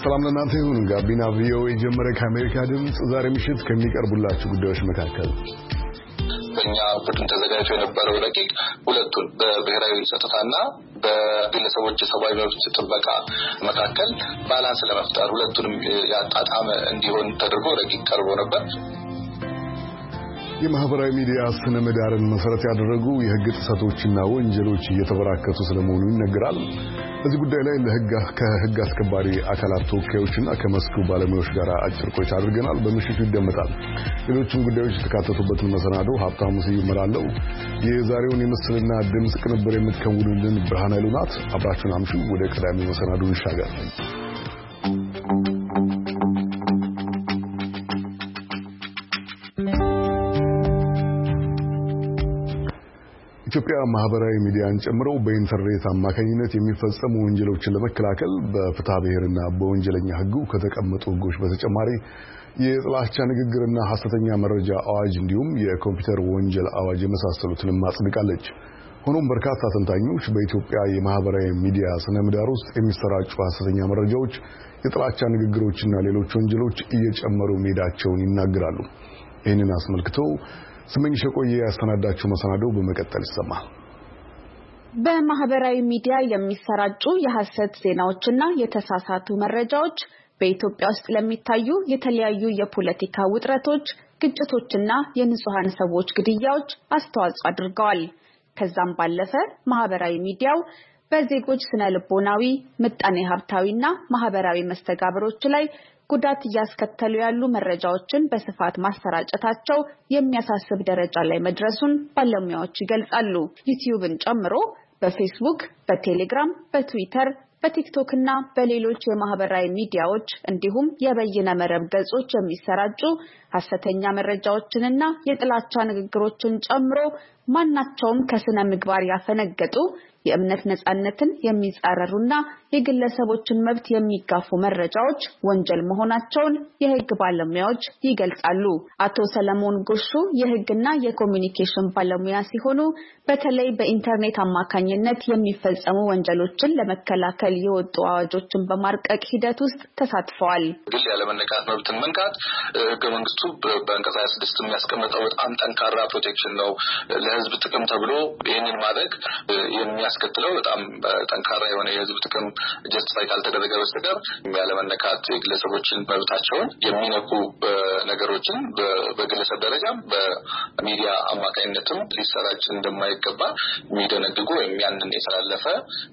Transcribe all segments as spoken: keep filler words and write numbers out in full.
ሰላም ለእናንተ ይሁን። ጋቢና ቪኦኤ ጀመረ። ከአሜሪካ ድምፅ ዛሬ ምሽት ከሚቀርቡላችሁ ጉዳዮች መካከል በእኛ ቡድን ተዘጋጅቶ የነበረው ረቂቅ ሁለቱን በብሔራዊ ጸጥታና በግለሰቦች ሰብአዊ መብት ጥበቃ መካከል ባላንስ ለመፍጠር ሁለቱንም ያጣጣመ እንዲሆን ተደርጎ ረቂቅ ቀርቦ ነበር። የማህበራዊ ሚዲያ ስነ ምህዳርን መሰረት ያደረጉ የህግ ጥሰቶችና ወንጀሎች እየተበራከቱ ስለመሆኑ ይነገራል። በዚህ ጉዳይ ላይ ለህግ ከህግ አስከባሪ አካላት ተወካዮችና ከመስኩ ባለሙያዎች ጋር አጭር ቆይታ አድርገናል። በምሽቱ ይደመጣል። ሌሎችም ጉዳዮች የተካተቱበትን መሰናዶ ሀብታሙ ስዩም እመራለሁ። የዛሬውን የምስልና ድምጽ ቅንብር የምትከውኑልን ብርሃን ኃይሉ ናት። አብራችሁን አምሹ። ወደ ቀዳሚው መሰናዶ እንሻገር። ኢትዮጵያ ማህበራዊ ሚዲያን ጨምሮ በኢንተርኔት አማካኝነት የሚፈጸሙ ወንጀሎችን ለመከላከል በፍትሐ ብሔርና በወንጀለኛ ህጉ ከተቀመጡ ህጎች በተጨማሪ የጥላቻ ንግግርና ሐሰተኛ መረጃ አዋጅ እንዲሁም የኮምፒውተር ወንጀል አዋጅ የመሳሰሉትን አጽድቃለች። ሆኖም በርካታ ተንታኞች በኢትዮጵያ የማህበራዊ ሚዲያ ስነ ምህዳር ውስጥ የሚሰራጩ ሐሰተኛ መረጃዎች፣ የጥላቻ ንግግሮችና ሌሎች ወንጀሎች እየጨመሩ መሄዳቸውን ይናገራሉ። ይህንን አስመልክቶ ስመኝሽ ቆየ ያስተናዳችሁ መሰናዶ በመቀጠል ይሰማል። በማህበራዊ ሚዲያ የሚሰራጩ የሐሰት ዜናዎችና የተሳሳቱ መረጃዎች በኢትዮጵያ ውስጥ ለሚታዩ የተለያዩ የፖለቲካ ውጥረቶች፣ ግጭቶችና የንጹሃን ሰዎች ግድያዎች አስተዋጽኦ አድርገዋል። ከዛም ባለፈ ማህበራዊ ሚዲያው በዜጎች ስነ ልቦናዊ፣ ምጣኔ ሀብታዊና ማህበራዊ መስተጋብሮች ላይ ጉዳት እያስከተሉ ያሉ መረጃዎችን በስፋት ማሰራጨታቸው የሚያሳስብ ደረጃ ላይ መድረሱን ባለሙያዎች ይገልጻሉ። ዩቲዩብን ጨምሮ በፌስቡክ፣ በቴሌግራም፣ በትዊተር፣ በቲክቶክ እና በሌሎች የማህበራዊ ሚዲያዎች እንዲሁም የበይነ መረብ ገጾች የሚሰራጩ ሐሰተኛ መረጃዎችንና የጥላቻ ንግግሮችን ጨምሮ ማናቸውም ከስነ ምግባር ያፈነገጡ የእምነት ነጻነትን የሚጻረሩና የግለሰቦችን መብት የሚጋፉ መረጃዎች ወንጀል መሆናቸውን የህግ ባለሙያዎች ይገልጻሉ። አቶ ሰለሞን ጎሹ የህግና የኮሙኒኬሽን ባለሙያ ሲሆኑ በተለይ በኢንተርኔት አማካኝነት የሚፈጸሙ ወንጀሎችን ለመከላከል የወጡ አዋጆችን በማርቀቅ ሂደት ውስጥ ተሳትፈዋል። ግል ያለመነካት መብትን መንካት ህገ መንግስቱ በአንቀጽ ሃያ ስድስት የሚያስቀምጠው በጣም ጠንካራ ፕሮቴክሽን ነው። ለህዝብ ጥቅም ተብሎ ይህንን ማድረግ የሚያስከትለው በጣም ጠንካራ የሆነ የህዝብ ጥቅም ጀስቲፋይ ካልተደረገ በስተቀር ያለመነካት የግለሰቦችን መብታቸውን የሚነኩ ነገሮችን በግለሰብ ደረጃ በሚዲያ አማካኝነትም ሊሰራጭ እንደማይገባ የሚደነግጉ ወይም ያንን የተላለፈ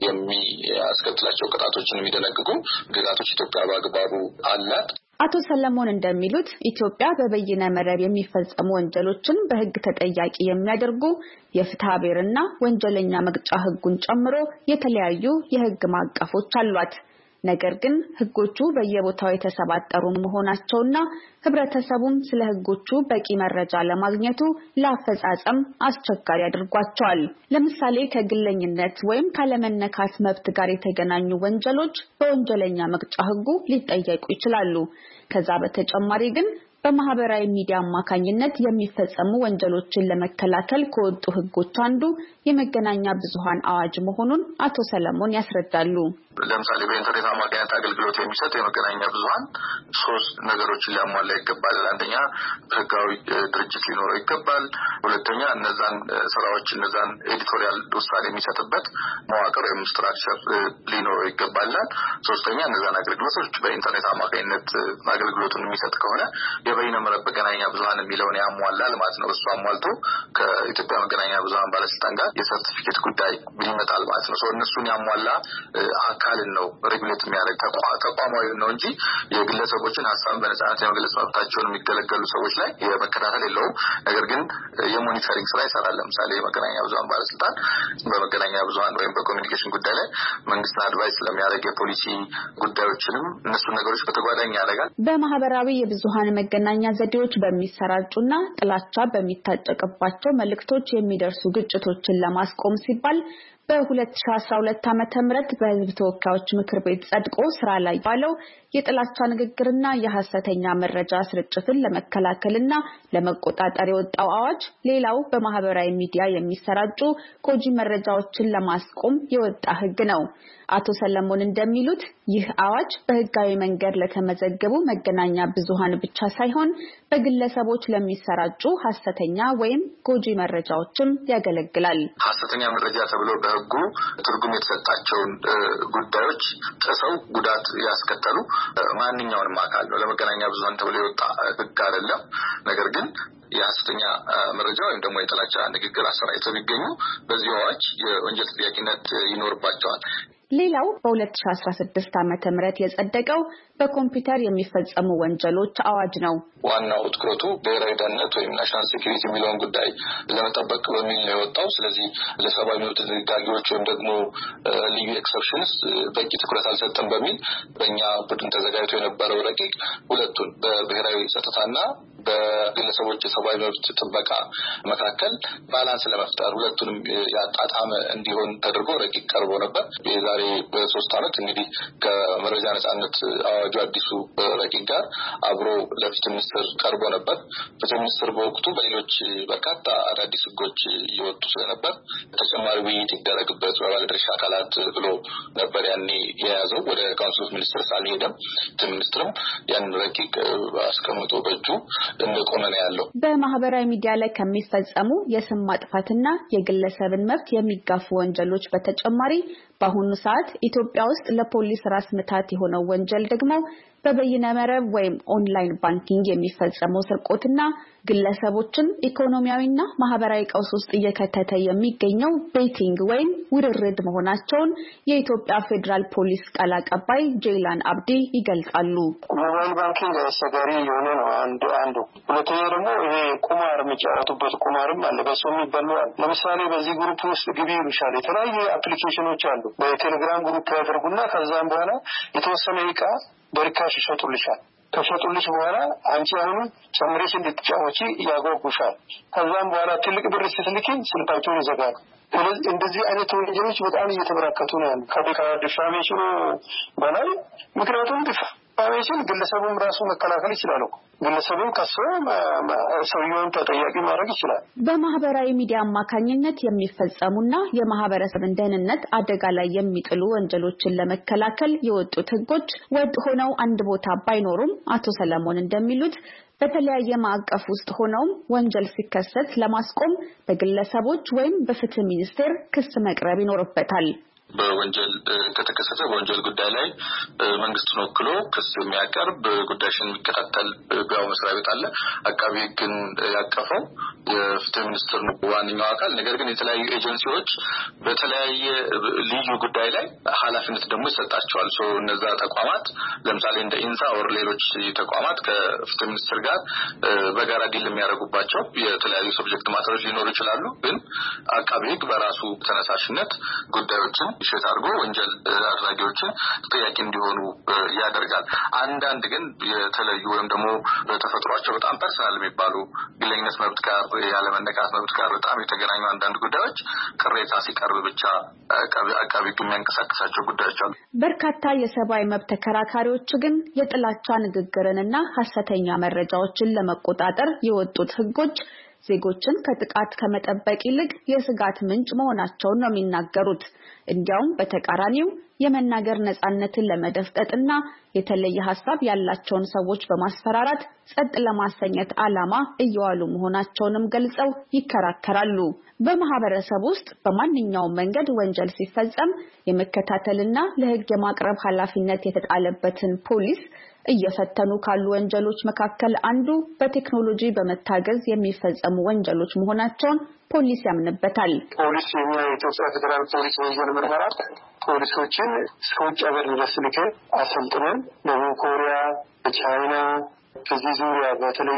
የሚያስከትላቸው ቅጣቶችን የሚደነግጉ ግጋቶች ኢትዮጵያ በአግባቡ አላት። አቶ ሰለሞን እንደሚሉት ኢትዮጵያ በበይነ መረብ የሚፈጸሙ ወንጀሎችን በህግ ተጠያቂ የሚያደርጉ የፍትሐ ብሔርና ወንጀለኛ መቅጫ ህጉን ጨምሮ የተለያዩ የህግ ማዕቀፎች አሏት። ነገር ግን ህጎቹ በየቦታው የተሰባጠሩ መሆናቸውና ህብረተሰቡም ስለ ህጎቹ በቂ መረጃ ለማግኘቱ ለአፈጻጸም አስቸጋሪ አድርጓቸዋል። ለምሳሌ ከግለኝነት ወይም ካለመነካት መብት ጋር የተገናኙ ወንጀሎች በወንጀለኛ መቅጫ ህጉ ሊጠየቁ ይችላሉ። ከዛ በተጨማሪ ግን በማህበራዊ ሚዲያ አማካኝነት የሚፈጸሙ ወንጀሎችን ለመከላከል ከወጡ ህጎች አንዱ የመገናኛ ብዙሃን አዋጅ መሆኑን አቶ ሰለሞን ያስረዳሉ። ለምሳሌ በኢንተርኔት አማካኝነት አገልግሎት የሚሰጥ የመገናኛ ብዙሃን ሶስት ነገሮችን ሊያሟላ ይገባል። አንደኛ ህጋዊ ድርጅት ሊኖረው ይገባል። ሁለተኛ እነዛን ስራዎች እነዛን ኤዲቶሪያል ውሳኔ የሚሰጥበት መዋቅር ወይም ስትራክቸር ሊኖረው ይገባል። ሶስተኛ እነዛን አገልግሎቶች በኢንተርኔት አማካኝነት አገልግሎቱን የሚሰጥ ከሆነ የበይነ መረብ መገናኛ ብዙሃን የሚለውን ያሟላል ማለት ነው። እሱ አሟልቶ ከኢትዮጵያ መገናኛ ብዙሃን ባለስልጣን ጋር የሰርቲፊኬት ጉዳይ ይመጣል ማለት ነው። እነሱን ያሟላ አካልን ነው ሬጉሌት የሚያደርግ ተቋማዊ ነው እንጂ የግለሰቦችን ሀሳብ በነጻነት የመግለጽ መብታቸውን የሚገለገሉ ሰዎች ላይ የመከታተል የለውም። ነገር ግን የሞኒተሪንግ ስራ ይሰራል። ለምሳሌ የመገናኛ ብዙሃን ባለስልጣን በመገናኛ ብዙሃን ወይም በኮሙኒኬሽን ጉዳይ ላይ መንግስትን አድቫይስ ስለሚያደርግ የፖሊሲ ጉዳዮችንም እነሱን ነገሮች በተጓዳኝ ያደርጋል። በማህበራዊ የብዙሃን መገናኛ ዘዴዎች በሚሰራጩና ጥላቻ በሚታጨቅባቸው መልእክቶች የሚደርሱ ግጭቶችን ለማስቆም ሲባል በ2012 ዓመተ ምህረት በሕዝብ ተወካዮች ምክር ቤት ጸድቆ ስራ ላይ ባለው የጥላቻ ንግግርና የሐሰተኛ መረጃ ስርጭትን ለመከላከልና ለመቆጣጠር የወጣው አዋጅ ሌላው በማህበራዊ ሚዲያ የሚሰራጩ ጎጂ መረጃዎችን ለማስቆም የወጣ ሕግ ነው። አቶ ሰለሞን እንደሚሉት ይህ አዋጅ በህጋዊ መንገድ ለተመዘገቡ መገናኛ ብዙሃን ብቻ ሳይሆን በግለሰቦች ለሚሰራጩ ሐሰተኛ ወይም ጎጂ መረጃዎችም ያገለግላል። ሐሰተኛ መረጃ ተብሎ በህጉ ትርጉም የተሰጣቸውን ጉዳዮች ጥሰው ጉዳት ያስከተሉ ማንኛውንም አካል ነው። ለመገናኛ ብዙሃን ተብሎ የወጣ ህግ አይደለም። ነገር ግን የሐሰተኛ መረጃ ወይም ደግሞ የጥላቻ ንግግር አሰራጭተው ቢገኙ በዚህ አዋጅ የወንጀል ተጠያቂነት ይኖርባቸዋል። ሌላው በ2016 ዓመተ ምህረት የጸደቀው በኮምፒውተር የሚፈጸሙ ወንጀሎች አዋጅ ነው። ዋናው ትኩረቱ ብሔራዊ ደህንነት ወይም ናሽናል ሴኩሪቲ የሚለውን ጉዳይ ለመጠበቅ በሚል ነው የወጣው። ስለዚህ ለሰብአዊ መብት ድንጋጌዎች ወይም ደግሞ ልዩ ኤክሰፕሽንስ በቂ ትኩረት አልሰጠም በሚል በእኛ ቡድን ተዘጋጅቶ የነበረው ረቂቅ ሁለቱን በብሔራዊ ጸጥታና በግለሰቦች የሰብአዊ መብት ጥበቃ መካከል ባላንስ ለመፍጠር ሁለቱንም ያጣጣመ እንዲሆን ተደርጎ ረቂቅ ቀርቦ ነበር። የዛሬ በሶስት ዓመት እንግዲህ ከመረጃ ነጻነት አዋጁ አዲሱ ረቂቅ ጋር አብሮ ለፍትህ ሚኒስትር ቀርቦ ነበር። ፍትህ ሚኒስትር በወቅቱ በሌሎች በርካታ አዳዲስ ህጎች እየወጡ ስለነበር ተጨማሪ ውይይት ይደረግበት በባለድርሻ አካላት ብሎ ነበር ያኔ የያዘው። ወደ ካውንስል ኦፍ ሚኒስትርስ አልሄደም። ፍትህ ሚኒስትርም ያን ረቂቅ አስቀምጦ በእጁ እንደቆመ ነው ያለው። በማህበራዊ ሚዲያ ላይ ከሚፈጸሙ የስም ማጥፋትና የግለሰብን መብት የሚጋፉ ወንጀሎች በተጨማሪ በአሁኑ ሰዓት ኢትዮጵያ ውስጥ ለፖሊስ ራስ ምታት የሆነው ወንጀል ደግሞ በበይነ መረብ ወይም ኦንላይን ባንኪንግ የሚፈጸመው ስርቆትና ግለሰቦችን ኢኮኖሚያዊና ማህበራዊ ቀውስ ውስጥ እየከተተ የሚገኘው ቤቲንግ ወይም ውርርድ መሆናቸውን የኢትዮጵያ ፌዴራል ፖሊስ ቃል አቀባይ ጄይላን አብዲ ይገልጻሉ። ሞባይል ባንኪንግ አሰጋሪ የሆነ ነው አንዱ አንዱ። ሁለተኛ ደግሞ ይሄ ቁማር የሚጫወቱበት ቁማርም አለ። በሱ የሚበላው ለምሳሌ በዚህ ግሩፕ ውስጥ ግቢ ይሉሻል። የተለያዩ አፕሊኬሽኖች አሉ። በቴሌግራም ግሩፕ ያደርጉና ከዛም በኋላ የተወሰነ ዕቃ በርካሽ ይሸጡልሻል። ከሸጡልሽ በኋላ አንቺ አሁን ጨምረሽ እንድትጫወቺ ያጓጉሻል። ከዛም በኋላ ትልቅ ብር ስትልኪ ስልካቸውን ይዘጋሉ። እንደዚህ አይነት ወንጀሎች በጣም እየተበራከቱ ነው ያሉት ከዲፋሜሽኑ በላይ። ምክንያቱም ዲፋሜሽን ግለሰቡም ራሱ መከላከል ይችላል። ግለሰቡም ከሰ ሰውየውን ተጠያቂ ማድረግ ይችላል። በማህበራዊ ሚዲያ አማካኝነት የሚፈጸሙና የማህበረሰብን ደህንነት አደጋ ላይ የሚጥሉ ወንጀሎችን ለመከላከል የወጡት ህጎች ወጥ ሆነው አንድ ቦታ ባይኖሩም አቶ ሰለሞን እንደሚሉት በተለያየ ማዕቀፍ ውስጥ ሆነው ወንጀል ሲከሰት ለማስቆም በግለሰቦች ወይም በፍትህ ሚኒስቴር ክስ መቅረብ ይኖርበታል። በወንጀል ከተከሰተ በወንጀል ጉዳይ ላይ መንግስትን ወክሎ ክስ የሚያቀርብ ጉዳይሽን የሚከታተል ጋር መስሪያ ቤት አለ። አቃቢ ህግን ያቀፈው የፍትህ ሚኒስትር ነው ዋነኛው አካል። ነገር ግን የተለያዩ ኤጀንሲዎች በተለያየ ልዩ ጉዳይ ላይ ኃላፊነት ደግሞ ይሰጣቸዋል። ሶ እነዛ ተቋማት ለምሳሌ እንደ ኢንሳ ወር ሌሎች ተቋማት ከፍትህ ሚኒስትር ጋር በጋራ ዲል የሚያደርጉባቸው የተለያዩ ሰብጀክት ማተሮች ሊኖሩ ይችላሉ። ግን አቃቢ ህግ በራሱ ተነሳሽነት ጉዳዮችን ሽት አድርጎ ወንጀል አድራጊዎችን ተጠያቂ እንዲሆኑ ያደርጋል። አንዳንድ ግን የተለዩ ወይም ደግሞ በተፈጥሯቸው በጣም ፐርሰናል የሚባሉ ግለኝነት መብት ጋር ያለመነካት መብት ጋር በጣም የተገናኙ አንዳንድ ጉዳዮች ቅሬታ ሲቀርብ ብቻ አቃቢ ህግ የሚያንቀሳቅሳቸው ጉዳዮች አሉ። በርካታ የሰብአዊ መብት ተከራካሪዎች ግን የጥላቻ ንግግርንና ሐሰተኛ መረጃዎችን ለመቆጣጠር የወጡት ህጎች ዜጎችን ከጥቃት ከመጠበቅ ይልቅ የስጋት ምንጭ መሆናቸውን ነው የሚናገሩት። እንዲያውም በተቃራኒው የመናገር ነጻነትን ለመደፍጠጥና የተለየ ሐሳብ ያላቸውን ሰዎች በማስፈራራት ጸጥ ለማሰኘት ዓላማ እየዋሉ መሆናቸውንም ገልጸው ይከራከራሉ። በማህበረሰብ ውስጥ በማንኛውም መንገድ ወንጀል ሲፈጸም የመከታተልና ለህግ የማቅረብ ኃላፊነት የተጣለበትን ፖሊስ እየፈተኑ ካሉ ወንጀሎች መካከል አንዱ በቴክኖሎጂ በመታገዝ የሚፈጸሙ ወንጀሎች መሆናቸውን ፖሊስ ያምንበታል። ፖሊስ የኢትዮጵያ ፌደራል ፖሊስ ወንጀል ምርመራ ፖሊሶችን ሰዎች አገር ድረስ ልከን አሰልጥነን ደቡብ ኮሪያ፣ ቻይና ከዚህ ዙሪያ በተለይ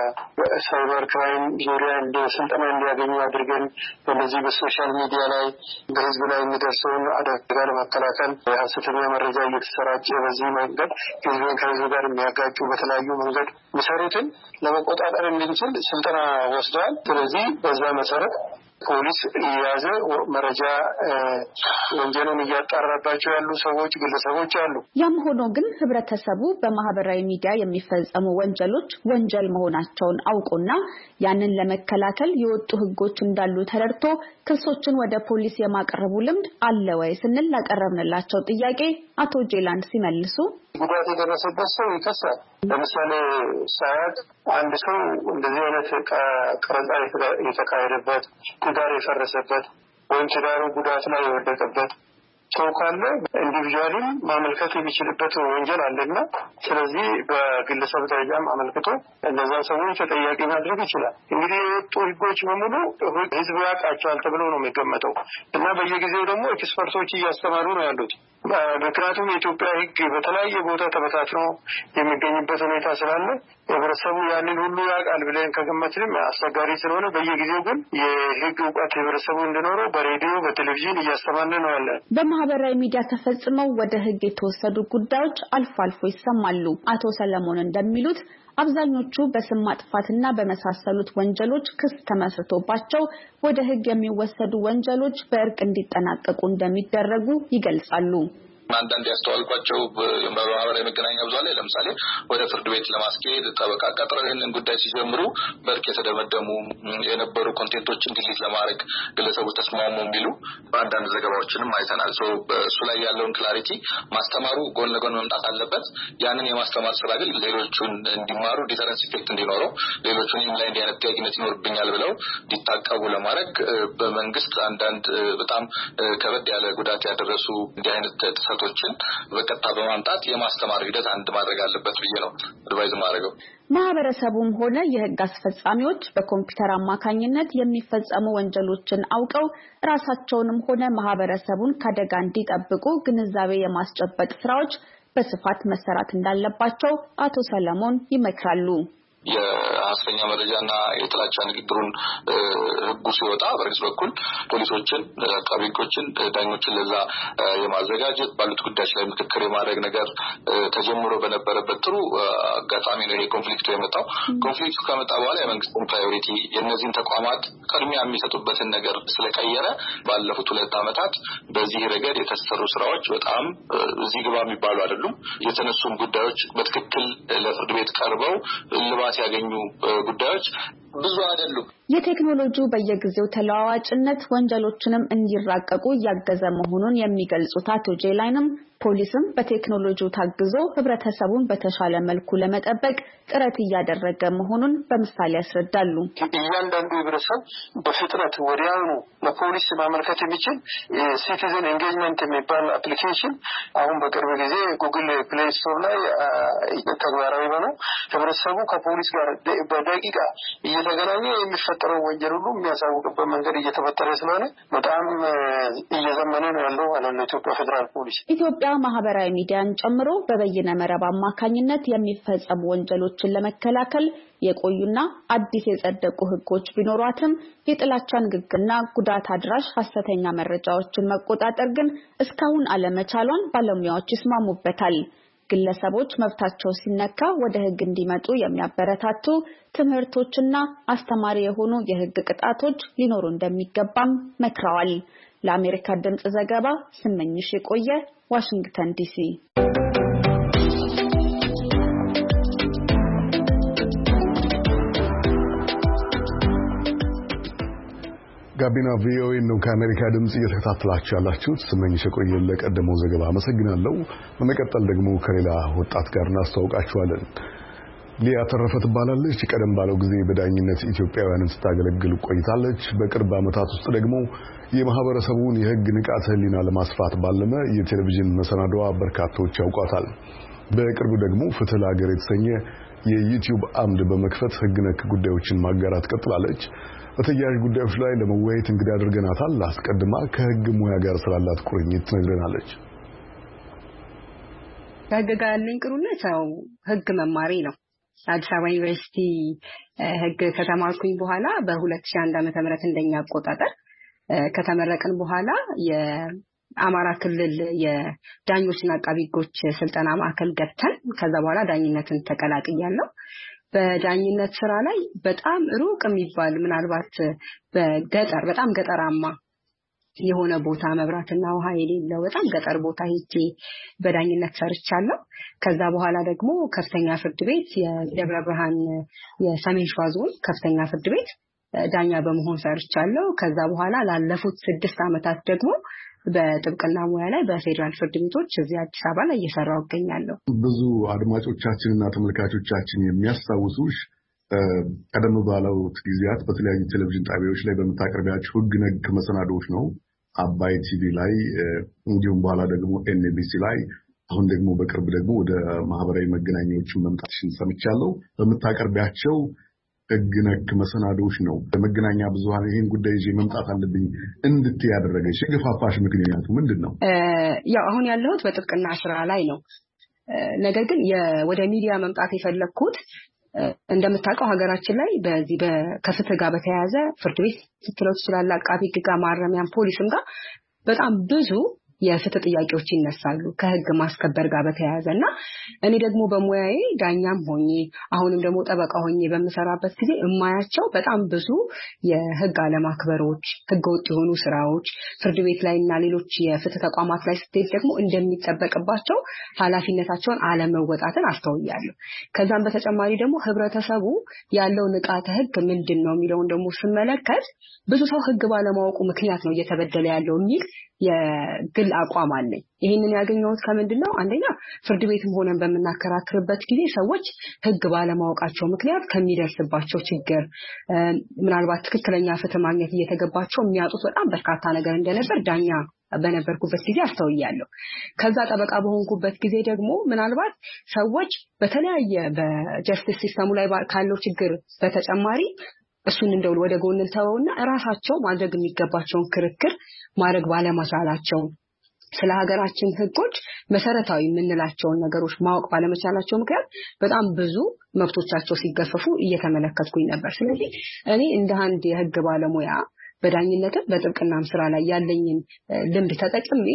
በሳይበር ክራይም ዙሪያ እንደ ስልጠና እንዲያገኙ አድርገን በእነዚህ በሶሻል ሚዲያ ላይ በህዝብ ላይ የሚደርሰውን አደጋ ለመከላከል ሐሰተኛ መረጃ እየተሰራጨ በዚህ መንገድ ህዝብን ከህዝብ ጋር የሚያጋጩ በተለያዩ መንገድ መሰረትን ለመቆጣጠር እንድንችል ስልጠና ወስደዋል። ስለዚህ በዛ መሰረት ፖሊስ የያዘ መረጃ ወንጀልን እያጣራባቸው ያሉ ሰዎች ግለሰቦች አሉ። ያም ሆኖ ግን ህብረተሰቡ በማህበራዊ ሚዲያ የሚፈጸሙ ወንጀሎች ወንጀል መሆናቸውን አውቆና ያንን ለመከላከል የወጡ ህጎች እንዳሉ ተረድቶ ክሶችን ወደ ፖሊስ የማቅረቡ ልምድ አለ ወይ ስንል ላቀረብንላቸው ጥያቄ አቶ ጄላንድ ሲመልሱ ጉዳት የደረሰበት ሰው ይከሳል። ለምሳሌ ሳያት አንድ ሰው እንደዚህ አይነት ቀረጻ የተካሄደበት ትዳር የፈረሰበት ወይም ትዳሩ ጉዳት ላይ የወደቀበት ሰው ካለ ኢንዲቪጁዋሊም ማመልከት የሚችልበት ወንጀል አለና ስለዚህ በግለሰብ ደረጃም አመልክቶ እነዛ ሰዎች ተጠያቂ ማድረግ ይችላል። እንግዲህ የወጡ ህጎች በሙሉ ህዝብ ያውቃቸዋል ተብሎ ነው የሚገመተው እና በየጊዜው ደግሞ ኤክስፐርቶች እያስተማሩ ነው ያሉት። ምክንያቱም የኢትዮጵያ ህግ በተለያየ ቦታ ተበታትኖ የሚገኝበት ሁኔታ ስላለ ህብረተሰቡ ያንን ሁሉ ያውቃል ብለን ከገመትንም አስቸጋሪ ስለሆነ በየጊዜው ግን የህግ እውቀት ህብረተሰቡ እንዲኖረው በሬዲዮ በቴሌቪዥን እያስተማርን ነው ያለን። በማህበራዊ ሚዲያ ተፈጽመው ወደ ህግ የተወሰዱ ጉዳዮች አልፎ አልፎ ይሰማሉ። አቶ ሰለሞን እንደሚሉት አብዛኞቹ በስም ማጥፋትና በመሳሰሉት ወንጀሎች ክስ ተመስርቶባቸው ወደ ህግ የሚወሰዱ ወንጀሎች በእርቅ እንዲጠናቀቁ እንደሚደረጉ ይገልጻሉ። አንዳንድ ያስተዋልኳቸው በማህበራዊ መገናኛ ብዙሃን ላይ ለምሳሌ ወደ ፍርድ ቤት ለማስኬድ ጠበቃ ቀጥረው ይህንን ጉዳይ ሲጀምሩ በእርቅ የተደመደሙ የነበሩ ኮንቴንቶችን ዲሊት ለማድረግ ግለሰቦች ተስማሙ የሚሉ አንዳንድ ዘገባዎችንም አይተናል። ሶ እሱ ላይ ያለውን ክላሪቲ ማስተማሩ ጎን ለጎን መምጣት አለበት። ያንን የማስተማር ስራ ግን ሌሎቹን እንዲማሩ ዲተረንስ ኢፌክት እንዲኖረው ሌሎቹን ላይ እንዲህ አይነት ጥያቄነት ይኖርብኛል ብለው እንዲታቀቡ ለማድረግ በመንግስት አንዳንድ በጣም ከበድ ያለ ጉዳት ያደረሱ እንዲህ አይነት ቶችን በቀጥታ በማምጣት የማስተማር ሂደት አንድ ማድረግ አለበት ብዬ ነው አድቫይዝ ማድረገው። ማህበረሰቡም ሆነ የህግ አስፈጻሚዎች በኮምፒውተር አማካኝነት የሚፈጸሙ ወንጀሎችን አውቀው ራሳቸውንም ሆነ ማህበረሰቡን ከአደጋ እንዲጠብቁ ግንዛቤ የማስጨበጥ ስራዎች በስፋት መሰራት እንዳለባቸው አቶ ሰለሞን ይመክራሉ። የሐሰተኛ መረጃና የጥላቻ ንግግሩን ህጉ ሲወጣ በርግጥ በኩል ፖሊሶችን አቃቤ ህጎችን ዳኞችን ለዛ የማዘጋጀት ባሉት ጉዳዮች ላይ ምክክር የማድረግ ነገር ተጀምሮ በነበረበት ጥሩ አጋጣሚ ነው ይሄ ኮንፍሊክቱ የመጣው። ኮንፍሊክቱ ከመጣ በኋላ የመንግስትን ፕራዮሪቲ የነዚህን ተቋማት ቅድሚያ የሚሰጡበትን ነገር ስለቀየረ ባለፉት ሁለት ዓመታት በዚህ ረገድ የተሰሩ ስራዎች በጣም እዚህ ግባ የሚባሉ አይደሉም። የተነሱም ጉዳዮች በትክክል ለፍርድ ቤት ቀርበው ልባስ ያገኙ ጉዳዮች ብዙ አይደሉም። የቴክኖሎጂው በየጊዜው ተለዋዋጭነት ወንጀሎችንም እንዲራቀቁ ያገዘ መሆኑን የሚገልጹት አቶ ጄላይንም ፖሊስም በቴክኖሎጂው ታግዞ ህብረተሰቡን በተሻለ መልኩ ለመጠበቅ ጥረት እያደረገ መሆኑን በምሳሌ ያስረዳሉ። እያንዳንዱ ህብረተሰብ በፍጥነት ወዲያውኑ ለፖሊስ ማመልከት የሚችል ሲቲዝን ኤንጌጅመንት የሚባል አፕሊኬሽን አሁን በቅርብ ጊዜ ጉግል ፕሌይ ስቶር ላይ ተግባራዊ ሆኖ ህብረተሰቡ ከፖሊስ ጋር በደቂቃ እየተገናኘ የሚፈጠረው ወንጀል ሁሉ የሚያሳውቅበት መንገድ እየተፈጠረ ስለሆነ በጣም እየዘመነ ነው ያለው ማለት ነው ኢትዮጵያ ፌደራል ፖሊስ። ኢትዮጵያ ማህበራዊ ሚዲያን ጨምሮ በበይነ መረብ አማካኝነት የሚፈጸሙ ወንጀሎችን ለመከላከል የቆዩና አዲስ የጸደቁ ህጎች ቢኖሯትም የጥላቻ ንግግርና ጉዳት አድራሽ ሐሰተኛ መረጃዎችን መቆጣጠር ግን እስካሁን አለመቻሏን ባለሙያዎች ይስማሙበታል። ግለሰቦች መብታቸው ሲነካ ወደ ህግ እንዲመጡ የሚያበረታቱ ትምህርቶችና አስተማሪ የሆኑ የህግ ቅጣቶች ሊኖሩ እንደሚገባም መክረዋል። ለአሜሪካ ድምጽ ዘገባ ስመኝሽ የቆየ ዋሽንግተን ዲሲ። ጋቢና ቪኦኤ ነው ከአሜሪካ ድምጽ እየተከታተላችሁ ያላችሁት። ስመኝሽ የቆየ ለቀደመው ዘገባ አመሰግናለሁ። በመቀጠል ደግሞ ከሌላ ወጣት ጋር እናስተዋውቃችኋለን። ሊያ ተረፈ ትባላለች። ቀደም ባለው ጊዜ በዳኝነት ኢትዮጵያውያንን ስታገለግል ቆይታለች። በቅርብ ዓመታት ውስጥ ደግሞ የማህበረሰቡን የህግ ንቃተ ህሊና ለማስፋት ባለመ የቴሌቪዥን መሰናዶዋ በርካቶች ያውቋታል። በቅርቡ ደግሞ ፍትህ ለሀገር የተሰኘ የዩቲዩብ አምድ በመክፈት ህግ ነክ ጉዳዮችን ማጋራት ቀጥላለች። በተያያዥ ጉዳዮች ላይ ለመወያየት እንግዳ አድርገናታል። አስቀድማ ከህግ ሙያ ጋር ስላላት ቁርኝት ትነግረናለች። ከህግ ጋር ያለኝ ቁርኝት ነው ህግ መማሪ ነው። አዲስ አበባ ዩኒቨርሲቲ ህግ ከተማርኩኝ በኋላ በሁለት ሺህ አንድ ዓመተ ምህረት እንደኛ አቆጣጠር ከተመረቅን በኋላ የአማራ ክልል የዳኞችና አቃቢ ህጎች ስልጠና ማዕከል ገብተን ከዛ በኋላ ዳኝነትን ተቀላቅያለሁ። በዳኝነት ስራ ላይ በጣም ሩቅ የሚባል ምናልባት በገጠር በጣም ገጠራማ የሆነ ቦታ መብራትና ውሃ የሌለው በጣም ገጠር ቦታ ሄጄ በዳኝነት ሰርቻለሁ። ከዛ በኋላ ደግሞ ከፍተኛ ፍርድ ቤት የደብረ ብርሃን የሰሜን ሸዋ ዞን ከፍተኛ ፍርድ ቤት ዳኛ በመሆን ሰርቻለሁ። ከዛ በኋላ ላለፉት ስድስት ዓመታት ደግሞ በጥብቅና ሙያ ላይ በፌደራል ፍርድ ቤቶች እዚህ አዲስ አበባ ላይ እየሰራሁ እገኛለሁ። ብዙ አድማጮቻችንና ተመልካቾቻችን የሚያስታውሱሽ ቀደም ባሉት ጊዜያት በተለያዩ ቴሌቪዥን ጣቢያዎች ላይ በመታቀርቢያቸው ህግ ነክ መሰናዶዎች ነው። አባይ ቲቪ ላይ እንዲሁም በኋላ ደግሞ ኤንቢሲ ላይ አሁን ደግሞ በቅርብ ደግሞ ወደ ማህበራዊ መገናኛዎችን መምጣትሽን ሰምቻለሁ። በመታቀርቢያቸው ህግ ነክ መሰናዶዎች ነው በመገናኛ ብዙሃን ይሄን ጉዳይ ይዤ መምጣት አለብኝ እንድትይ ያደረገሽ የገፋፋሽ ምክንያቱ ምንድነው? ያው አሁን ያለሁት በጥብቅና ስራ ላይ ነው። ነገር ግን ወደ ሚዲያ መምጣት የፈለኩት እንደምታውቀው ሀገራችን ላይ በዚህ በከፍትህ ጋር በተያያዘ ፍርድ ቤት ስትለው ይችላል አቃቢ ህግ ጋር ማረሚያም ፖሊስም ጋር በጣም ብዙ የፍትህ ጥያቄዎች ይነሳሉ ከህግ ማስከበር ጋር በተያያዘና እኔ ደግሞ በሙያዬ ዳኛም ሆኜ አሁንም ደግሞ ጠበቃ ሆኜ በመሰራበት ጊዜ እማያቸው በጣም ብዙ የህግ አለማክበሮች ህገ ወጥ የሆኑ ስራዎች ፍርድ ቤት ላይና ሌሎች የፍትህ ተቋማት ላይ ስትሄድ ደግሞ እንደሚጠበቅባቸው ኃላፊነታቸውን አለመወጣትን አስተውያለሁ። ከዛም በተጨማሪ ደግሞ ህብረተሰቡ ያለው ንቃተ ህግ ምንድነው የሚለውን ደግሞ ስመለከት ብዙ ሰው ህግ ባለማወቁ ምክንያት ነው እየተበደለ ያለው የሚል የግል አቋም አለኝ። ይሄንን ያገኘሁት ከምንድነው አንደኛ ፍርድ ቤትም ሆነን በመናከራከርበት ጊዜ ሰዎች ህግ ባለማወቃቸው ምክንያት ከሚደርስባቸው ችግር ምናልባት ትክክለኛ ፍትህ ማግኘት እየተገባቸው የሚያጡት በጣም በርካታ ነገር እንደነበር ዳኛ በነበርኩበት ጊዜ አስተውያለሁ። ከዛ ጠበቃ በሆንኩበት ጊዜ ደግሞ ምናልባት ሰዎች በተለያየ በጀስቲስ ሲስተሙ ላይ ካለው ችግር በተጨማሪ እሱን እንደው ወደ ጎን ተወውና ራሳቸው ማድረግ የሚገባቸውን ክርክር ማድረግ ባለመቻላቸው ስለ ሀገራችን ህጎች መሰረታዊ የምንላቸውን ነገሮች ማወቅ ባለመቻላቸው ምክንያት በጣም ብዙ መብቶቻቸው ሲገፈፉ እየተመለከትኩኝ ነበር። ስለዚህ እኔ እንደ አንድ የህግ ባለሙያ በዳኝነትም በጥብቅናም ስራ ላይ ያለኝን ልምድ ተጠቅሜ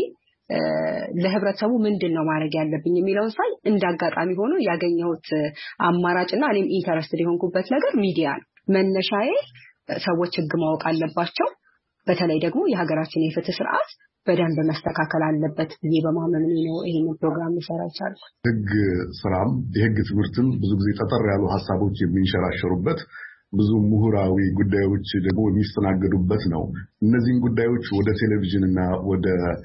ለህብረተሰቡ ምንድነው ማድረግ ያለብኝ የሚለውን ሳይ እንዳጋጣሚ ሆኖ ያገኘሁት አማራጭና እኔም ኢንተረስትድ የሆንኩበት ነገር ሚዲያ ነው። መነሻዬ ሰዎች ህግ ማወቅ አለባቸው፣ በተለይ ደግሞ የሀገራችን የፍትህ ስርዓት በደንብ መስተካከል አለበት ብዬ በማመን ነው ይሄንን ፕሮግራም ልሰራ የቻልኩት። ህግ ስራም የህግ ትምህርትም ብዙ ጊዜ ጠጠር ያሉ ሐሳቦች የሚንሸራሸሩበት ብዙ ምሁራዊ ጉዳዮች ደግሞ የሚስተናገዱበት ነው። እነዚህን ጉዳዮች ወደ ቴሌቪዥንና ወደ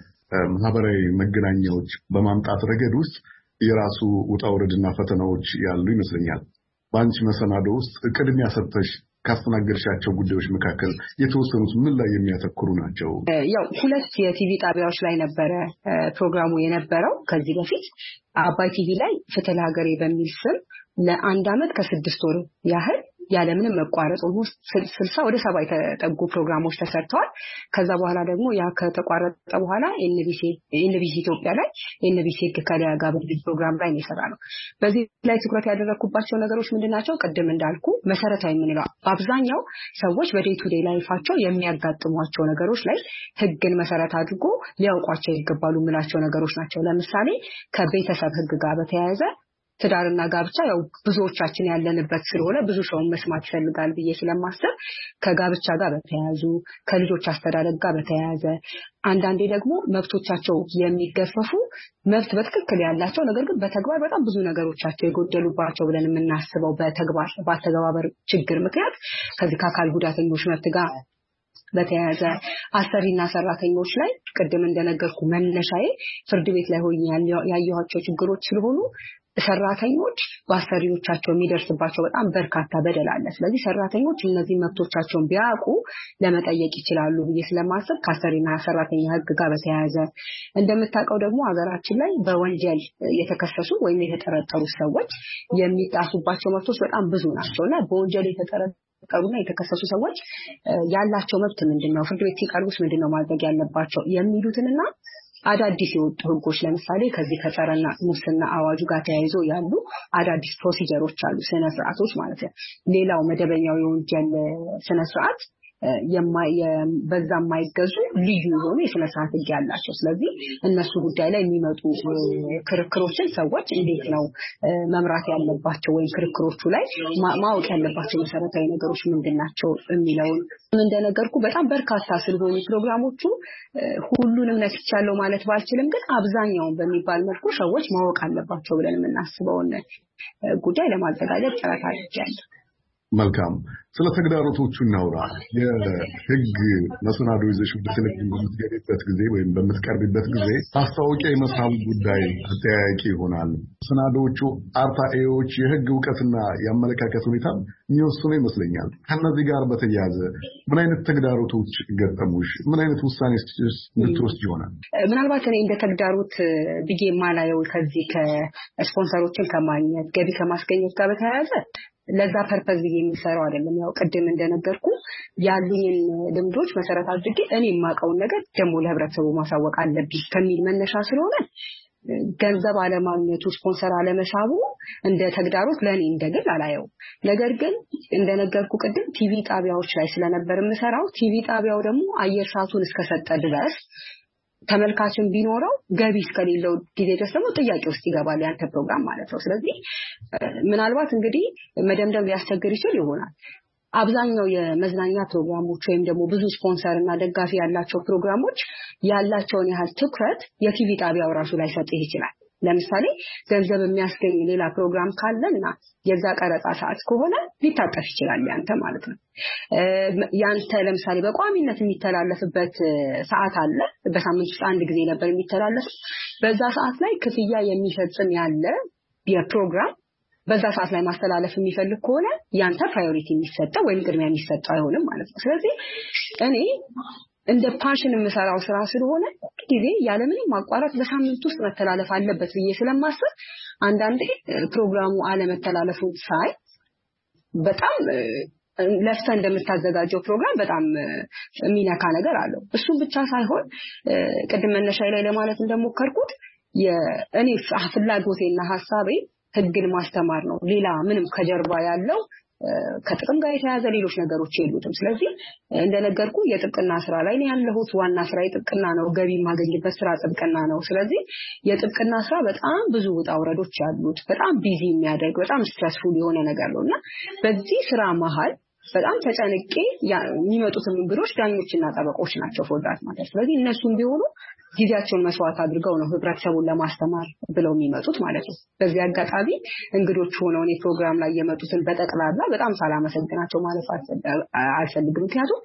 ማህበራዊ መገናኛዎች በማምጣት ረገድ ውስጥ የራሱ ውጣ ውረድና ፈተናዎች ያሉ ይመስለኛል። በአንቺ መሰናዶ ውስጥ ቅድሚያ ሰጥተሽ ካስተናገርሻቸው ጉዳዮች መካከል የተወሰኑት ምን ላይ የሚያተኩሩ ናቸው? ያው ሁለት የቲቪ ጣቢያዎች ላይ ነበረ ፕሮግራሙ የነበረው ከዚህ በፊት አባይ ቲቪ ላይ ፍትህ ለሀገሬ በሚል ስም ለአንድ አመት ከስድስት ወር ያህል ያለምንም መቋረጥ ኦልሞስት ስልሳ ወደ ሰባ የተጠጉ ፕሮግራሞች ተሰርተዋል። ከዛ በኋላ ደግሞ ያ ከተቋረጠ በኋላ ኤንቢሲ ኤንቢሲ ኢትዮጵያ ላይ ኤንቢሲ ህግ ከሊያ ጋር በዚህ ፕሮግራም ላይ ነው ነው። በዚህ ላይ ትኩረት ያደረኩባቸው ነገሮች ምንድናቸው? ቅድም እንዳልኩ መሰረታዊ የምንለው አብዛኛው ሰዎች በዴይ ቱ ዴይ ላይፋቸው የሚያጋጥሟቸው ነገሮች ላይ ህግን መሰረት አድርጎ ሊያውቋቸው ይገባሉ የምላቸው ነገሮች ናቸው። ለምሳሌ ከቤተሰብ ህግ ጋር በተያያዘ ትዳርና ጋብቻ ያው ብዙዎቻችን ያለንበት ስለሆነ ብዙ ሰው መስማት ይፈልጋል ብዬ ስለማስብ ከጋብቻ ጋር በተያያዙ ከልጆች አስተዳደግ ጋር በተያያዘ አንዳንዴ ደግሞ መብቶቻቸው የሚገፈፉ መብት በትክክል ያላቸው ነገር ግን በተግባር በጣም ብዙ ነገሮቻቸው የጎደሉባቸው ብለን የምናስበው በተግባር ባተገባበር ችግር ምክንያት ከዚህ ከአካል ጉዳተኞች መብት ጋር በተያያዘ አሰሪና ሰራተኞች ላይ ቅድም እንደነገርኩ መነሻዬ ፍርድ ቤት ላይ ሆኜ ያየኋቸው ችግሮች ስለሆኑ ሰራተኞች በአሰሪዎቻቸው የሚደርስባቸው በጣም በርካታ በደል አለ። ስለዚህ ሰራተኞች እነዚህ መብቶቻቸውን ቢያውቁ ለመጠየቅ ይችላሉ ብዬ ስለማስብ ከአሰሪና ሰራተኛ ህግ ጋር በተያያዘ እንደምታውቀው ደግሞ ሀገራችን ላይ በወንጀል የተከሰሱ ወይም የተጠረጠሩ ሰዎች የሚጣሱባቸው መብቶች በጣም ብዙ ናቸውና በወንጀል የተጠረጠሩና የተከሰሱ ሰዎች ያላቸው መብት ምንድነው፣ ፍርድ ቤት ሲቀርቡስ ምንድነው ማድረግ ያለባቸው የሚሉትንና አዳዲስ የወጡ ህጎች ለምሳሌ ከዚህ ከጸረና ሙስና አዋጁ ጋር ተያይዞ ያሉ አዳዲስ ፕሮሲጀሮች አሉ፣ ስነ ስርዓቶች ማለት ነው። ሌላው መደበኛው የወንጀል ስነ ስርዓት በዛ የማይገዙ ልዩ የሆኑ የስነ ስርዓት ህግ ያላቸው ስለዚህ እነሱ ጉዳይ ላይ የሚመጡ ክርክሮችን ሰዎች እንዴት ነው መምራት ያለባቸው ወይ ክርክሮቹ ላይ ማወቅ ያለባቸው መሰረታዊ ነገሮች ምንድናቸው የሚለው እንደነገርኩ በጣም በርካታ ስለሆኑ ፕሮግራሞቹ ሁሉንም ነክቻለሁ ማለት ባልችልም ግን አብዛኛውን በሚባል መልኩ ሰዎች ማወቅ አለባቸው ብለን የምናስበው ጉዳይ ለማዘጋጀት ጥረት አድርገናል። መልካም ስለ ተግዳሮቶቹ እናውራ። የህግ መሰናዶ ይዘሽ ወደ ቴሌቪዥን በምትገቢበት ጊዜ ወይም በምትቀርቢበት ጊዜ ማስታወቂያ የመሳብ ጉዳይ አጠያያቂ ይሆናል። መሰናዶዎቹ አርታኤዎች የህግ እውቀትና የአመለካከት ሁኔታ የሚወስኑ ይመስለኛል። ከነዚህ ጋር በተያያዘ ምን አይነት ተግዳሮቶች ገጠሙሽ? ምን አይነት ውሳኔዎች ልትወስጂ ይሆናል? ምናልባት እኔ እንደ ተግዳሮት ብዬ የማላየው ከዚህ ከስፖንሰሮችን ከማግኘት ገቢ ከማስገኘት ጋር በተያያዘ ለዛ ፐርፐዝ የሚሰራው አይደለም። ያው ቀደም እንደነገርኩ ያሉኝን ልምዶች መሰረት አድርጌ እኔ የማውቀውን ነገር ደግሞ ለህብረተሰቡ ማሳወቅ አለብኝ ከሚል መነሻ ስለሆነ ገንዘብ አለማግኘቱ ስፖንሰር አለመሳቡ እንደ ተግዳሮት ለኔ እንደግል አላየው። ነገር ግን እንደነገርኩ ቀደም ቲቪ ጣቢያዎች ላይ ስለነበር የምሰራው ቲቪ ጣቢያው ደግሞ አየር ሰዓቱን እስከሰጠ ድረስ ተመልካችን ቢኖረው ገቢ እስከሌለው ጊዜ ድረስ ደግሞ ጥያቄ ውስጥ ይገባል ያንተ ፕሮግራም ማለት ነው። ስለዚህ ምናልባት እንግዲህ መደምደም ሊያስቸግር ይችላል ይሆናል። አብዛኛው የመዝናኛ ፕሮግራሞች ወይም ደግሞ ብዙ ስፖንሰር እና ደጋፊ ያላቸው ፕሮግራሞች ያላቸውን ያህል ትኩረት የቲቪ ጣቢያው ራሱ ላይ ሰጥ ይችላል። ለምሳሌ ገንዘብ የሚያስገኝ ሌላ ፕሮግራም ካለና የዛ ቀረጻ ሰዓት ከሆነ ሊታጠፍ ይችላል ያንተ ማለት ነው። ያንተ ለምሳሌ በቋሚነት የሚተላለፍበት ሰዓት አለ። በሳምንት ውስጥ አንድ ጊዜ ነበር የሚተላለፍ። በዛ ሰዓት ላይ ክፍያ የሚፈጽም ያለ የፕሮግራም በዛ ሰዓት ላይ ማስተላለፍ የሚፈልግ ከሆነ ያንተ ፕራዮሪቲ የሚሰጠው ወይም ቅድሚያ የሚሰጠው አይሆንም ማለት ነው። ስለዚህ እኔ እንደ ፓሽን የምሰራው ስራ ስለሆነ ጊዜ ያለምንም ማቋረጥ በሳምንት ውስጥ መተላለፍ አለበት ብዬ ስለማስብ አንዳንዴ ፕሮግራሙ አለመተላለፉ ሳይ በጣም ለፍተ እንደምታዘጋጀው ፕሮግራም በጣም የሚነካ ነገር አለው። እሱ ብቻ ሳይሆን ቅድም መነሻዬ ላይ ለማለት እንደሞከርኩት የእኔ ፍላጎቴና ሐሳቤ ህግን ማስተማር ነው። ሌላ ምንም ከጀርባ ያለው ከጥቅም ጋር የተያያዘ ሌሎች ነገሮች የሉትም። ስለዚህ እንደነገርኩ የጥብቅና ስራ ላይ ነው ያለሁት። ዋና ስራ የጥብቅና ነው። ገቢ ማገኝበት ስራ ጥብቅና ነው። ስለዚህ የጥብቅና ስራ በጣም ብዙ ውጣ ውረዶች ያሉት በጣም ቢዚ የሚያደርግ በጣም ስትረስፉል የሆነ ነገር ነውና በዚህ ስራ መሃል በጣም ተጨንቄ የሚመጡት እንግዶች ዳኞችና ጠበቆች ናቸው ፎርዳት ማለት። ስለዚህ እነሱም ቢሆኑ ጊዜያቸውን መስዋዕት አድርገው ነው ህብረተሰቡን ለማስተማር ብለው የሚመጡት ማለት ነው። በዚህ አጋጣሚ እንግዶች ሆነው እኔ ፕሮግራም ላይ የመጡትን በጠቅላላ በጣም ሳላመሰግናቸው ማለት አልፈልግም። ምክንያቱም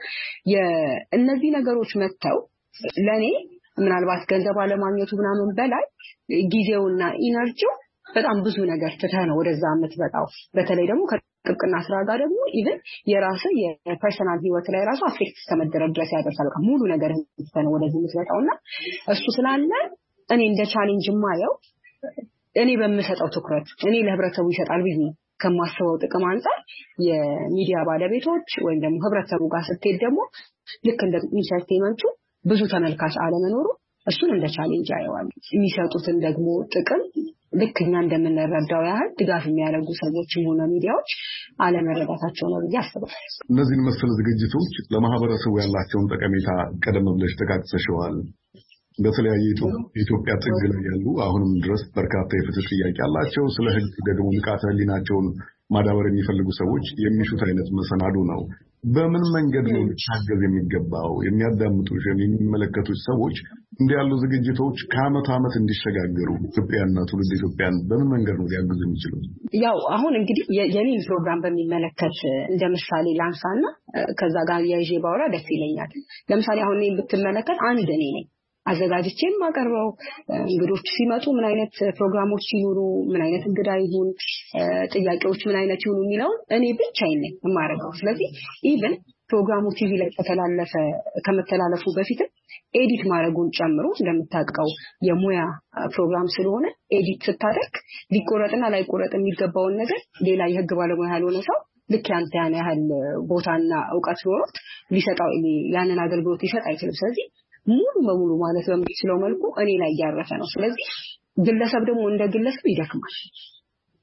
የእነዚህ ነገሮች መተው ለኔ ምናልባት ገንዘብ አለማግኘቱ ምናምን በላይ ጊዜውና ኢነርጂው በጣም ብዙ ነገር ትተህ ነው ወደዛ የምትመጣው። በተለይ ደግሞ ከጥብቅና ስራ ጋር ደግሞ ኢቭን የራስ የፐርሰናል ህይወት ላይ ራሱ አፌክት ተመደረግ ድረስ ያደርሳል። በቃ ሙሉ ነገር ትተህ ነው ወደዚህ የምትመጣውና እሱ ስላለ እኔ እንደ ቻሌንጅ ማየው እኔ በምሰጠው ትኩረት እኔ ለህብረተሰቡ ይሰጣል ብዬ ከማስበው ጥቅም አንፃር የሚዲያ ባለቤቶች ወይም ደግሞ ህብረተሰቡ ጋር ስትሄድ ደግሞ ልክ እንደ ኢንተርቴይንመንቱ ብዙ ተመልካች አለመኖሩ እሱን እንደ ቻሌንጅ አየዋል። የሚሰጡትን ደግሞ ጥቅም ልክኛ እንደምንረዳው ያህል ድጋፍ የሚያደርጉ ሰዎች ሆነ ሚዲያዎች አለመረዳታቸው ነው ብዬ አስባለሁ። እነዚህን መሰል ዝግጅቶች ለማህበረሰቡ ያላቸውን ጠቀሜታ ቀደም ብለሽ ተጋጭተሽዋል። በተለያየ የኢትዮጵያ ጥግ ላይ ያሉ አሁንም ድረስ በርካታ የፍትህ ጥያቄ አላቸው። ስለ ህግ ደግሞ ንቃተ ህሊናቸውን ማዳበር የሚፈልጉ ሰዎች የሚሹት አይነት መሰናዶ ነው። በምን መንገድ ነው ታገዝ የሚገባው? የሚያዳምጡሽ የሚመለከቱሽ ሰዎች እንዲህ ያሉ ዝግጅቶች ከዓመት ዓመት እንዲሸጋገሩ ኢትዮጵያና ትውልድ ኢትዮጵያን በምን መንገድ ነው ሊያግዙ የሚችሉት? ያው አሁን እንግዲህ የኔን ፕሮግራም በሚመለከት እንደ ምሳሌ ላንሳና ከዛ ጋር ያይዤ ባወራ ደስ ይለኛል። ለምሳሌ አሁን እኔ ብትመለከት አንድ እኔ ነኝ አዘጋጅቼ ማቀርበው እንግዶች ሲመጡ ምን አይነት ፕሮግራሞች ሲኖሩ ምን አይነት እንግዳ ይሁን ጥያቄዎች ምን አይነት ይሁን የሚለው እኔ ብቻዬን ነኝ የማረጋው። ስለዚህ ኢቭን ፕሮግራሙ ቲቪ ላይ ተተላለፈ ከመተላለፉ በፊት ኤዲት ማድረጉን ጨምሮ እንደምታውቀው የሙያ ፕሮግራም ስለሆነ ኤዲት ስታደርግ ሊቆረጥና ላይቆረጥ የሚገባውን ነገር ሌላ የህግ ባለሙያ ያልሆነ ሰው ልክ ያንተ ያን ያህል ቦታና ዕውቀት ኖሮት ሊሰጣው ያንን አገልግሎት ሊሰጥ አይችልም። ስለዚህ ሙሉ በሙሉ ማለት በሚችለው መልኩ እኔ ላይ ያረፈ ነው። ስለዚህ ግለሰብ ደግሞ እንደ ግለሰብ ይደክማል።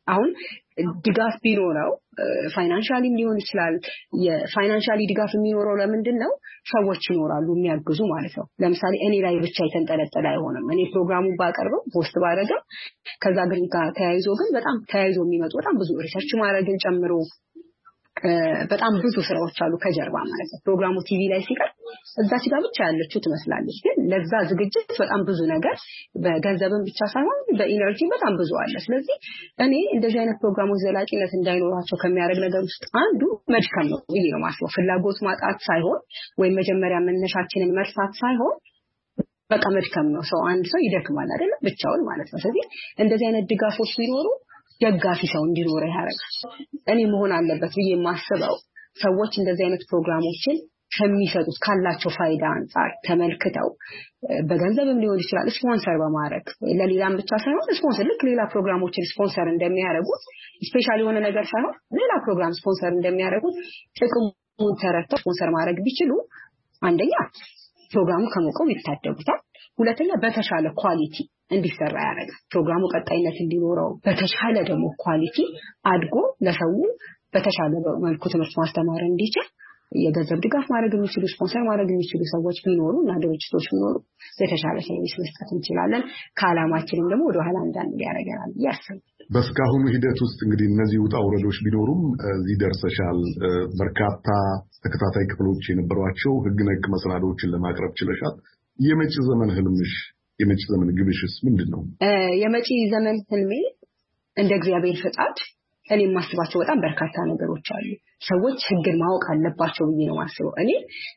አሁን ድጋፍ ቢኖረው ፋይናንሻሊም ሊሆን ይችላል የፋይናንሻሊ ድጋፍ የሚኖረው ለምንድን ነው ሰዎች ይኖራሉ የሚያግዙ ማለት ነው ለምሳሌ እኔ ላይ ብቻ የተንጠለጠለ አይሆንም እኔ ፕሮግራሙን ባቀርበው ፖስት ባደረገው ከዛ ግን ተያይዞ ግን በጣም ተያይዞ የሚመጡ በጣም ብዙ ሪሰርች ማድረግን ጨምሮ በጣም ብዙ ስራዎች አሉ ከጀርባ ማለት ነው ፕሮግራሙ ቲቪ ላይ ሲቀር እዛች ጋር ብቻ ያለችው ትመስላለች ግን ለዛ ዝግጅት በጣም ብዙ ነገር በገንዘብም ብቻ ሳይሆን በኢነርጂ በጣም ብዙ አለ ስለዚህ እኔ እንደዚህ አይነት ፕሮግራሞች ዘላቂነት እንዳይኖራቸው ከሚያደርግ ነገር ውስጥ አንዱ መድከም ነው ይሄ ነው ማለት ነው ፍላጎት ማጣት ሳይሆን ወይ መጀመሪያ መነሻችንን መርሳት ሳይሆን በቃ መድከም ነው ሰው አንድ ሰው ይደክማል አይደል ብቻውን ማለት ነው ስለዚህ እንደዚህ አይነት ድጋፎች ቢኖሩ ደጋፊ ሰው እንዲኖር ያደርጋል እኔ መሆን አለበት ብዬ የማስበው ሰዎች እንደዚህ አይነት ፕሮግራሞችን ከሚሰጡት ካላቸው ፋይዳ አንፃር ተመልክተው በገንዘብም ሊሆን ይችላል ስፖንሰር በማድረግ ለሌላም ብቻ ሳይሆን ስፖንሰር ልክ ሌላ ፕሮግራሞችን ስፖንሰር እንደሚያደርጉት ስፔሻሊ የሆነ ነገር ሳይሆን ሌላ ፕሮግራም ስፖንሰር እንደሚያደርጉት ጥቅሙን ተረድተው ስፖንሰር ማድረግ ቢችሉ አንደኛ ፕሮግራሙ ከሞቀው ይታደጉታል ሁለተኛ በተሻለ ኳሊቲ እንዲሰራ ያደርጋል ፕሮግራሙ ቀጣይነት እንዲኖረው በተሻለ ደግሞ ኳሊቲ አድጎ ለሰው በተሻለ መልኩ ትምህርት ማስተማር እንዲችል የገንዘብ ድጋፍ ማድረግ የሚችሉ ስፖንሰር ማድረግ የሚችሉ ሰዎች ቢኖሩ እና ድርጅቶች ቢኖሩ የተሻለ ሰርቪስ መስጠት እንችላለን ከዓላማችንም ደግሞ ወደ ኋላ እንዳንል ያደርገናል ያስብ በስካሁኑ ሂደት ውስጥ እንግዲህ እነዚህ ውጣ ውረዶች ቢኖሩም እዚህ ደርሰሻል በርካታ ተከታታይ ክፍሎች የነበሯቸው ህግ ነክ መሰናዶዎችን ለማቅረብ ችለሻል የመጪ ዘመን ህልምሽ የመጪ ዘመን ግብሽስ ምንድነው የመጪ ዘመን ህልሜ እንደ እግዚአብሔር ፈቃድ እኔ ማስባቸው በጣም በርካታ ነገሮች አሉ ሰዎች ህግን ማወቅ አለባቸው ብዬ ነው ማስበው እኔ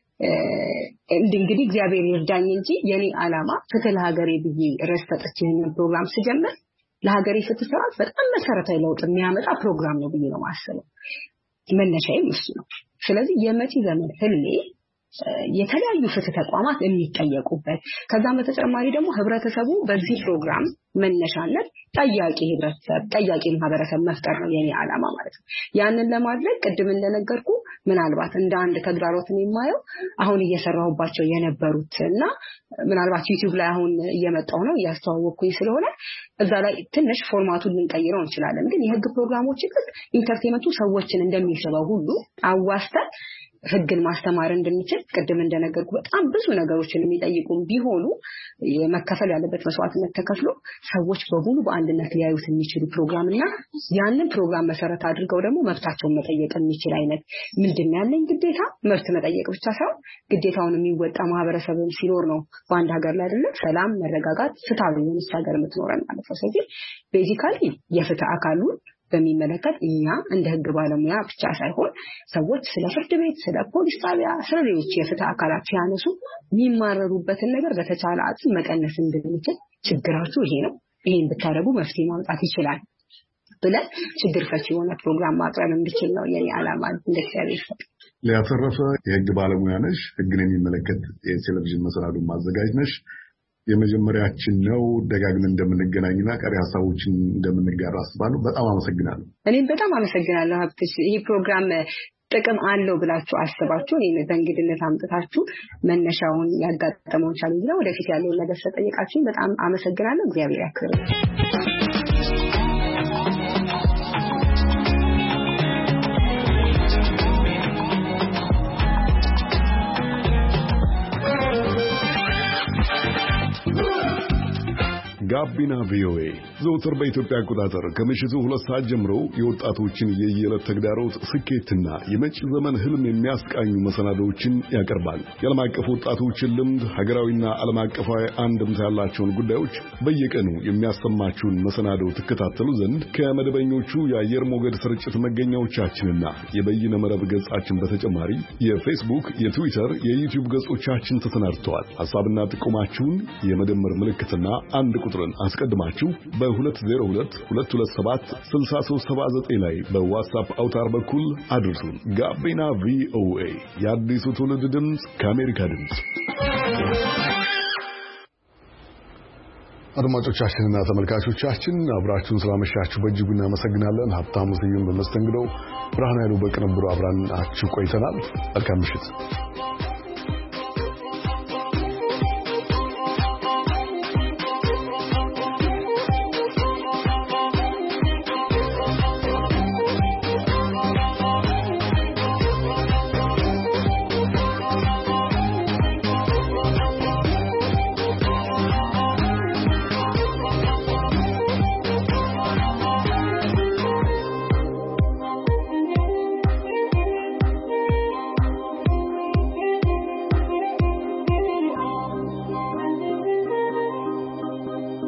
እንግዲህ እግዚአብሔር ይርዳኝ እንጂ የኔ ዓላማ ፍትህ ለሀገሬ ብዬ ረስተጥቼ ይሄን ፕሮግራም ስጀምር ለሀገሬ ፍትህ ስርዓት በጣም መሰረታዊ ለውጥ የሚያመጣ ፕሮግራም ነው ብዬ ነው ማስበው መነሻዬም እሱ ነው ስለዚህ የመጪ ዘመን ህልሜ የተለያዩ ፍትህ ተቋማት የሚጠየቁበት ከዛም በተጨማሪ ደግሞ ህብረተሰቡ በዚህ ፕሮግራም መነሻነት ጠያቂ ህብረተሰብ ጠያቂ ማህበረሰብ መፍጠር ነው የኔ ዓላማ ማለት ነው ያንን ለማድረግ ቅድም እንደነገርኩ ምናልባት እንደ አንድ ተግዳሮትን የማየው አሁን እየሰራሁባቸው የነበሩትና ምናልባት ዩቲዩብ ላይ አሁን እየመጣው ነው ያስተዋወቅኩኝ ስለሆነ እዛ ላይ ትንሽ ፎርማቱን ልንቀይረው እንችላለን ግን የህግ ፕሮግራሞች ግን ኢንተርቴይንመንቱ ሰዎችን እንደሚስበው ሁሉ አዋስተን ህግን ማስተማር እንድንችል ቅድም እንደነገርኩ በጣም ብዙ ነገሮችን የሚጠይቁም ቢሆኑ የመከፈል ያለበት መስዋዕትነት ተከፍሎ ሰዎች በሙሉ በአንድነት ሊያዩት የሚችሉ ፕሮግራምና ያንን ፕሮግራም መሰረት አድርገው ደግሞ መብታቸውን መጠየቅ የሚችል አይነት ምንድነው ያለኝ ግዴታ መብት መጠየቅ ብቻ ሳይሆን ግዴታውን የሚወጣ ማህበረሰብም ሲኖር ነው በአንድ ሀገር ላይ አይደለም ሰላም መረጋጋት ፍትሃዊ የሆነች ሀገር የምትኖረን ማለት ነው ስለዚህ ቤዚካሊ የፍትህ አካሉን በሚመለከት እኛ እንደ ህግ ባለሙያ ብቻ ሳይሆን ሰዎች ስለ ፍርድ ቤት ስለ ፖሊስ ጣቢያ ስለ ሌሎች የፍትህ አካላት ሲያነሱ የሚማረሩበትን ነገር በተቻለ አቅም መቀነስ እንድንችል ችግራችሁ ይሄ ነው ይሄን ብታረጉ መፍትሄ ማምጣት ይችላል ብለን ችግር ፈቺ የሆነ ፕሮግራም ማቅረብ እንድችል ነው የኔ ዓላማ እንደዚህ ሊያተረፈ የህግ ባለሙያ ነሽ ህግን የሚመለከት የቴሌቪዥን መሰናዶ ማዘጋጅ ነሽ የመጀመሪያችን ነው ደጋግመን እንደምንገናኝና ቀሪ ሐሳቦችን እንደምንጋራ አስባለሁ በጣም አመሰግናለሁ እኔም በጣም አመሰግናለሁ ሀብትሽ ይሄ ፕሮግራም ጥቅም አለው ብላችሁ አስባችሁ እኔ በእንግድነት አምጥታችሁ መነሻውን ያጋጠመውን ቻሌንጅ ነው ወደፊት ያለውን ነገር ስለጠየቃችሁኝ በጣም አመሰግናለሁ እግዚአብሔር ያክብርልኝ ጋቢና ቪኦኤ ዘውትር በኢትዮጵያ አቆጣጠር ከምሽቱ ሁለት ሰዓት ጀምሮ የወጣቶችን የየዕለት ተግዳሮት ስኬትና የመጪ ዘመን ህልም የሚያስቃኙ መሰናዶዎችን ያቀርባል። የዓለም አቀፍ ወጣቶችን ልምድ፣ ሀገራዊና ዓለም አቀፋዊ አንድምታ ያላቸውን ጉዳዮች በየቀኑ የሚያሰማችሁን መሰናዶ ትከታተሉ ዘንድ ከመደበኞቹ የአየር ሞገድ ስርጭት መገኛዎቻችንና የበይነ መረብ ገጻችን በተጨማሪ የፌስቡክ፣ የትዊተር፣ የዩቲዩብ ገጾቻችን ተሰናድተዋል። ሐሳብና ጥቆማችሁን የመደመር ምልክትና አንድ ቁጥር አስቀድማችሁ በሁለት ዜሮ ሁለት ሁለት ሁለት ሰባት ስልሳ ሦስት ሰባ ዘጠኝ ላይ በዋትስአፕ አውታር በኩል አድርሱን። ጋቢና ቪኦኤ የአዲሱ ትውልድ ድምፅ ከአሜሪካ ድምፅ። አድማጮቻችንና ተመልካቾቻችን አብራችሁን ስላመሻችሁ በእጅጉ እናመሰግናለን። ሀብታሙ ስዩም በመስተንግዶው፣ ብርሃን ያሉ በቅንብሩ አብራናችሁ ቆይተናል። መልካም ምሽት።